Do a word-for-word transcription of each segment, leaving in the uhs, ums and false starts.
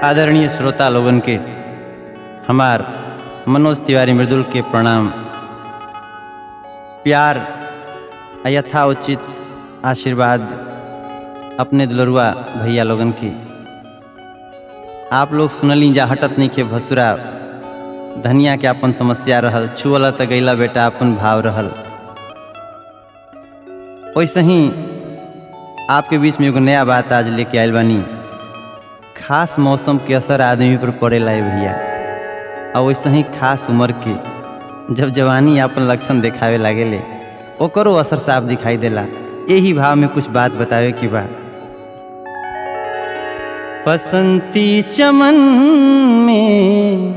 आदरणीय श्रोता लोगन के हमार मनोज तिवारी मृदुल के प्रणाम। प्यार यथा उचित आशीर्वाद अपने दुलरुआ भैया लोगन की। आप लोग सुनली जा हटत नहीं के भसुरा धनिया के अपन समस्या रहल, छुअल त गैला बेटा अपन भाव रहल। वैसे ही आपके बीच में एगो नया बात आज लेके आयल बानी। खास मौसम के असर आदमी पर पड़ेला है भैया, और वैसे ही खास उम्र के जब जवानी अपन लक्षण दिखावे लागेले ओकरो असर साफ दिखाई देला। यही भाव में कुछ बात बतावे की बा। बसंती चमन में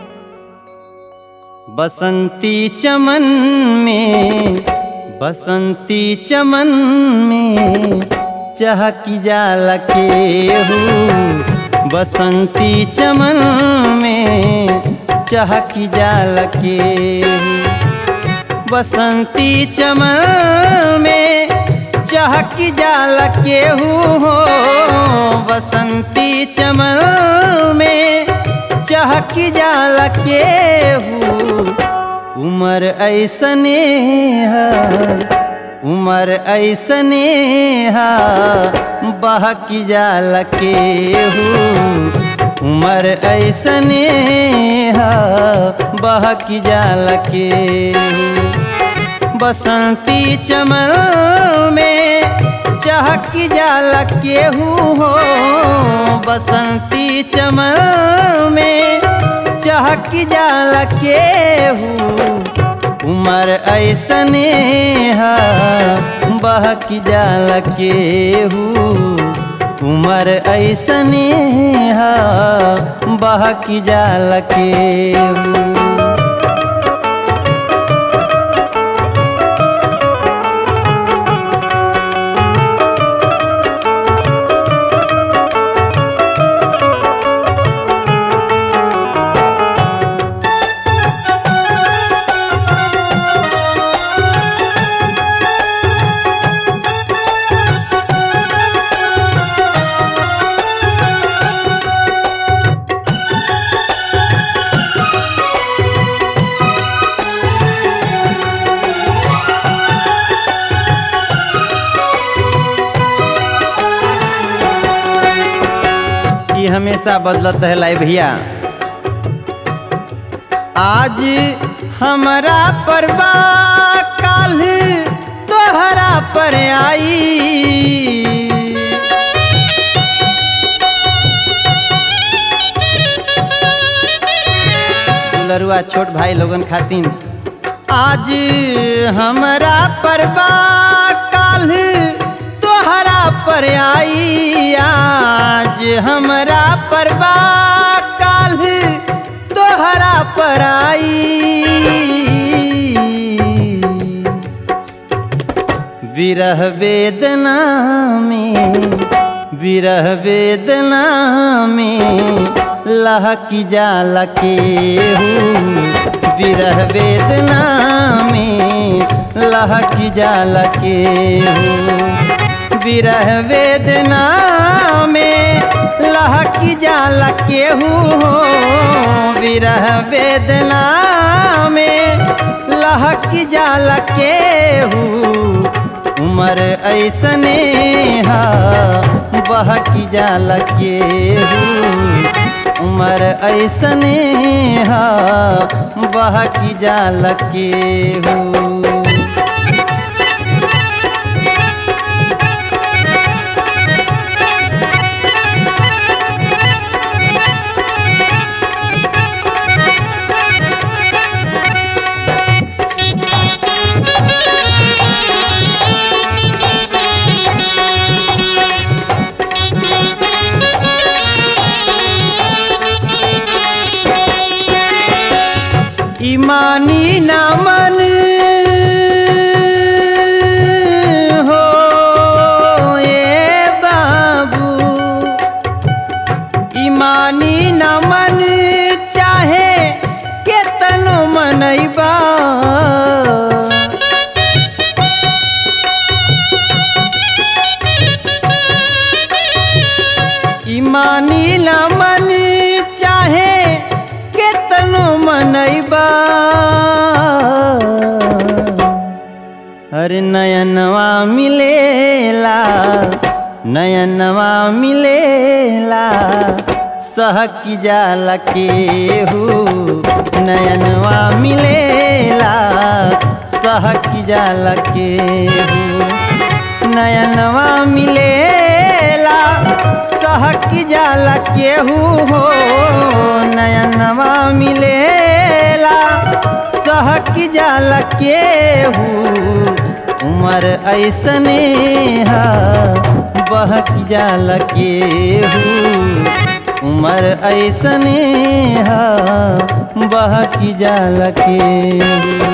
बसंती चमन में बसंती चमन में चहकी जाला केहू, बसंती चमन में चहकी जाला केहू, बसंती चमन में चहकी जाला केहू हो, बसंती चमन में चहकी जाला केहू। उमर ऐसने है उमर ऐसने हा बहकी जाला केहू, उमर ऐसने हा बहकी जाला केहू। बसंती चमन में चहकी जाला केहू हो, बसंती चमन में चहकी जाला केहू। उमर ऐसने हा बहकी जाला केहू, उमर ऐसने हा बहकी जाला केहू। हमेशा बदलत है लाई भैया। आज हमारा परवा काल तोहरा पर आई, दुलरुआ छोट भाई लोगन खातिन। आज हमारा परवा काल तोहरा पर आई, आज हमरा परवा काल तोहरा पर आई। विरह वेदना में विरह वेदना में लहकी जाला केहू, विरह वेदना में लहकी जाला केहू। विरह वेदना में लहकी जाला केहू हो, विरह वेदना में लहकी जाला केहू। उमर ऐसने हा बहकी जाला केहू, उमर ऐसने हा बहकी जाला केहू। ईमानी ना मन हो ए बाबू, ईमानी ना मन चाहे केतनो मनैबा। ईमानी ना मन अरे नयनवा मिलेला नयनवा मिलेला सहक जाला केहू नयनवा मिलेला सहक जाला केहू नयनवा मिलेला सहक जाला केहू हो नयनवा मिलेला सहक जाला केहू उमर ऐसने हा बहक जाला केहू उमर ऐसने हा बहक जाला केहू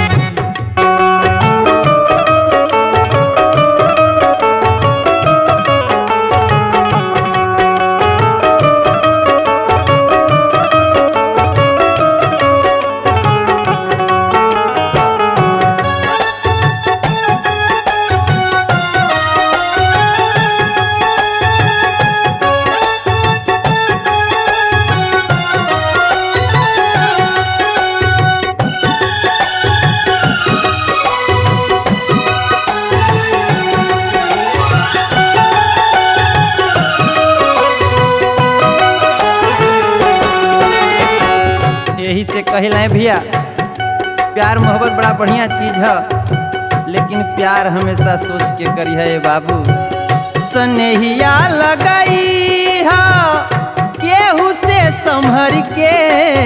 यही से कहला भैया प्यार मोहब्बत बड़ा बढ़िया चीज है लेकिन प्यार हमेशा सोच के करी है बाबू सनेहिया लगाई है केहू से संभर के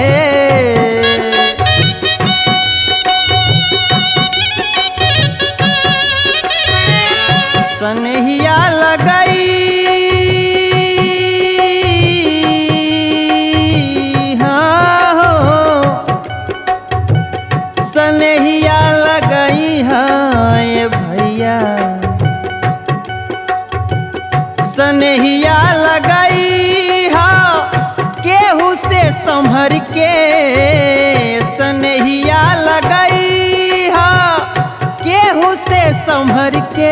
सनेहिया लगाई सनेहिया लगाई है भैया सनेहिया लगाई है केहू से संभर के सनेहिया लगाई है केहू से संभर के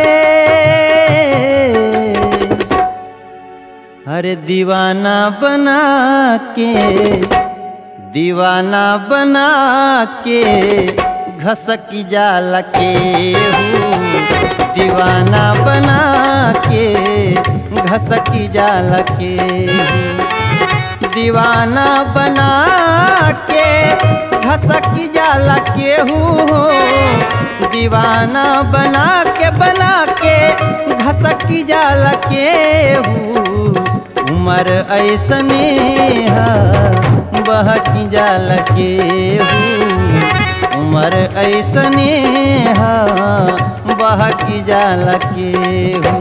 अरे दीवाना बना के दीवाना बना के घसक जाला केहू दीवाना बना के घसक जाला केहू दीवाना बना के घसक जाला केहू दीवाना बना के बना के घसक जाला केहू उमर ऐसने हा बहक जाला केहू उमर ऐसने हा बहक जाला केहू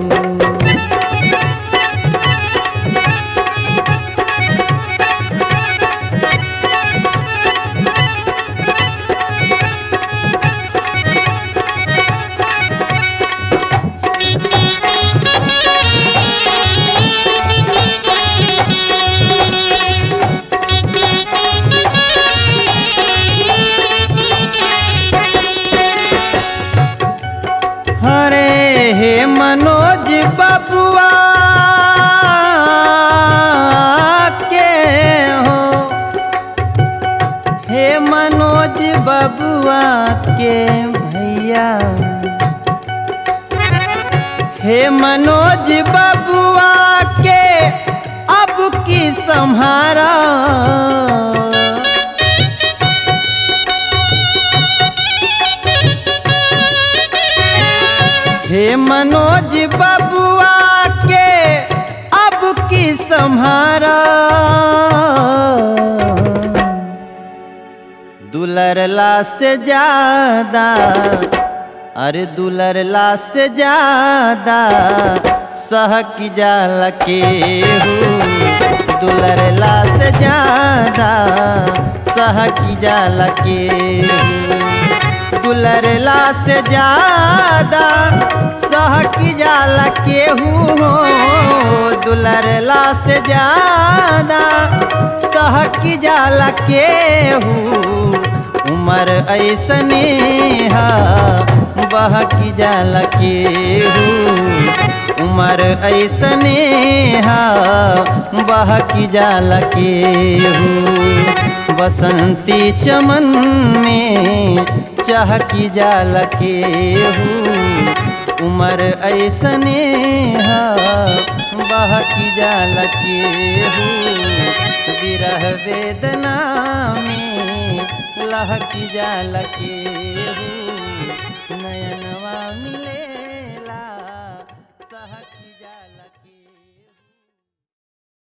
हरे हे मनोज बबुआ के हो हे मनोज बबुआ के भैया हे मनोज बबुआ के अब की संहारा हे मनोज बबुआ के अब की संहारा दुलरला से ज्यादा अरे दुलरला से ज्यादा सहक जाला केहू दुलरला से ज्यादा सहक जाला केहू दुलरला से ज्यादा सहक जाला केहू हो दुलरला से ज्यादा सहक जाला केहू उमर ऐसने हा बहक जाला केहू उमर ऐसने हा बहक जाला केहू बसंती चमन में चहकी जाला केहू उमर ऐसने हा बहकी जाल के हो विरह वेदना में लहकी जाल के हो नयनवा मिलेला सहकी जाल के।